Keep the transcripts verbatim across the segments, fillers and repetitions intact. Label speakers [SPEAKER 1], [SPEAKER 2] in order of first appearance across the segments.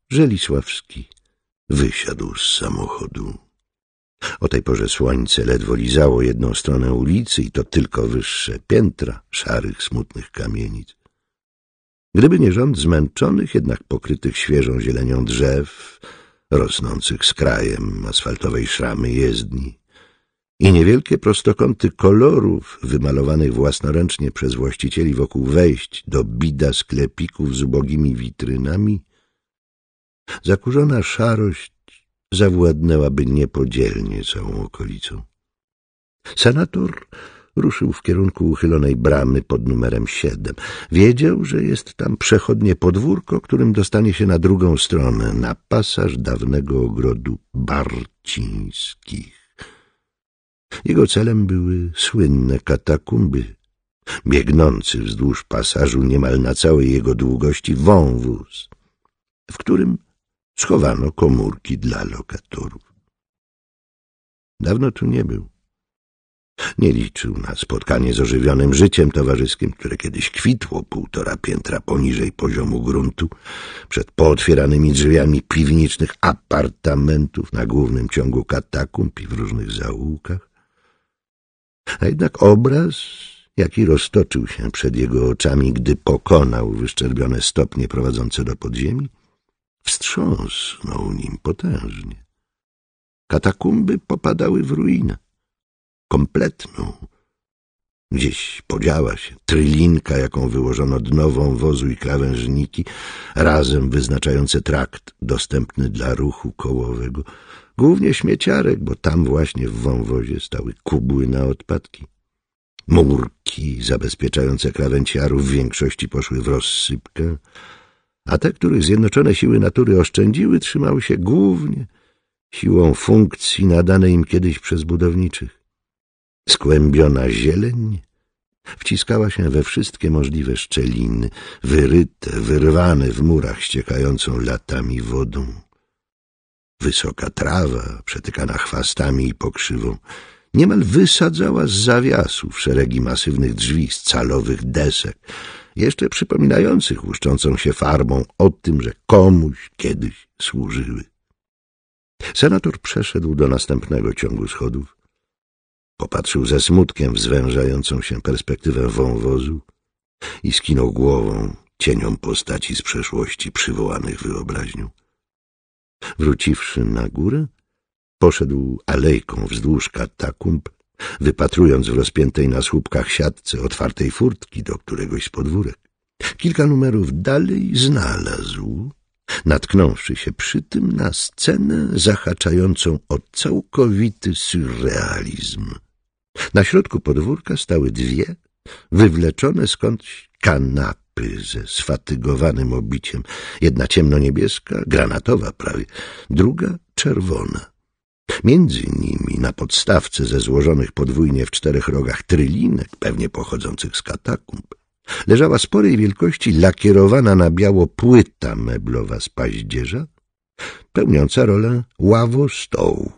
[SPEAKER 1] Żelisławski wysiadł z samochodu. O tej porze słońce ledwo lizało jedną stronę ulicy i to tylko wyższe piętra szarych, smutnych kamienic. Gdyby nie rząd zmęczonych, jednak pokrytych świeżą zielenią drzew, rosnących z krajem asfaltowej szramy jezdni i niewielkie prostokąty kolorów wymalowanych własnoręcznie przez właścicieli wokół wejść do bida sklepików z ubogimi witrynami, zakurzona szarość zawładnęłaby niepodzielnie całą okolicą. Senator ruszył w kierunku uchylonej bramy pod numerem siedem. Wiedział, że jest tam przechodnie podwórko, którym dostanie się na drugą stronę, na pasaż dawnego ogrodu Barcińskich. Jego celem były słynne katakumby, biegnący wzdłuż pasażu niemal na całej jego długości wąwóz, w którym schowano komórki dla lokatorów. Dawno tu nie był. Nie liczył na spotkanie z ożywionym życiem towarzyskim, które kiedyś kwitło półtora piętra poniżej poziomu gruntu, przed pootwieranymi drzwiami piwniczych apartamentów na głównym ciągu katakumb i w różnych zaułkach. A jednak obraz, jaki roztoczył się przed jego oczami, gdy pokonał wyszczerbione stopnie prowadzące do podziemi, wstrząsnął nim potężnie. Katakumby popadały w ruinę kompletną. Gdzieś podziała się trylinka, jaką wyłożono dno wąwozu i krawężniki, razem wyznaczające trakt dostępny dla ruchu kołowego. Głównie śmieciarek, bo tam właśnie w wąwozie stały kubły na odpadki. Murki zabezpieczające krawędziarów w większości poszły w rozsypkę, a te, których zjednoczone siły natury oszczędziły, trzymały się głównie siłą funkcji nadanej im kiedyś przez budowniczych. Skłębiona zieleń wciskała się we wszystkie możliwe szczeliny, wyryte, wyrwane w murach ściekającą latami wodą. Wysoka trawa, przetykana chwastami i pokrzywą, niemal wysadzała z zawiasów szeregi masywnych drzwi z calowych desek, jeszcze przypominających łuszczącą się farbą o tym, że komuś kiedyś służyły. Senator przeszedł do następnego ciągu schodów, popatrzył ze smutkiem w zwężającą się perspektywę wąwozu i skinął głową cieniom postaci z przeszłości przywołanych wyobraźnią. Wróciwszy na górę, poszedł alejką wzdłuż katakumb, wypatrując w rozpiętej na słupkach siatce otwartej furtki do któregoś z podwórek. Kilka numerów dalej znalazł, natknąwszy się przy tym na scenę zahaczającą o całkowity surrealizm. Na środku podwórka stały dwie, wywleczone skądś kanapy ze sfatygowanym obiciem. Jedna ciemnoniebieska, granatowa prawie, druga czerwona. Między nimi, na podstawce ze złożonych podwójnie w czterech rogach trylinek, pewnie pochodzących z katakumb, leżała sporej wielkości lakierowana na biało płyta meblowa z paździerza, pełniąca rolę ławo-stołu.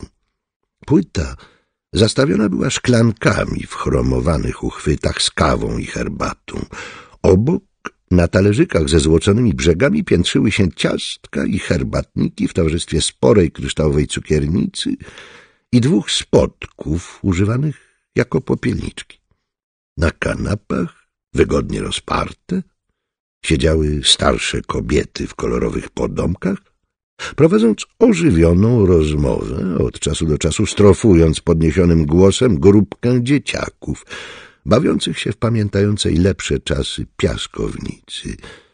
[SPEAKER 1] Płyta zastawiona była szklankami w chromowanych uchwytach z kawą i herbatą. Obok, na talerzykach ze złoconymi brzegami, piętrzyły się ciastka i herbatniki w towarzystwie sporej kryształowej cukiernicy i dwóch spodków używanych jako popielniczki. Na kanapach, wygodnie rozparte, siedziały starsze kobiety w kolorowych podomkach, prowadząc ożywioną rozmowę, od czasu do czasu strofując podniesionym głosem grupkę dzieciaków, bawiących się w pamiętającej lepsze czasy piaskownicy.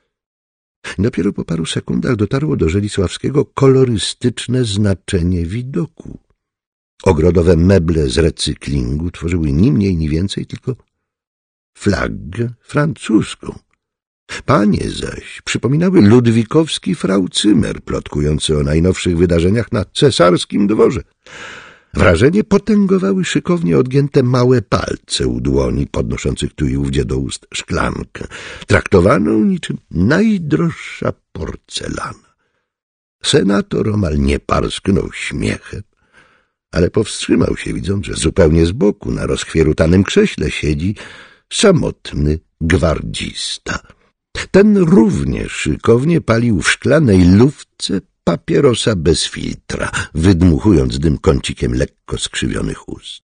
[SPEAKER 1] Dopiero po paru sekundach dotarło do Żelisławskiego kolorystyczne znaczenie widoku. Ogrodowe meble z recyklingu tworzyły ni mniej, ni więcej, tylko flagę francuską. Panie zaś przypominały ludwikowski fraucymer plotkujący o najnowszych wydarzeniach na cesarskim dworze. Wrażenie potęgowały szykownie odgięte małe palce u dłoni, podnoszących tu i ówdzie do ust szklankę, traktowaną niczym najdroższa porcelana. Senator omal nie parsknął śmiechem, ale powstrzymał się, widząc, że zupełnie z boku na rozchwierutanym krześle siedzi samotny gwardzista. Ten równie szykownie palił w szklanej lufce papierosa bez filtra, wydmuchując dym kącikiem lekko skrzywionych ust.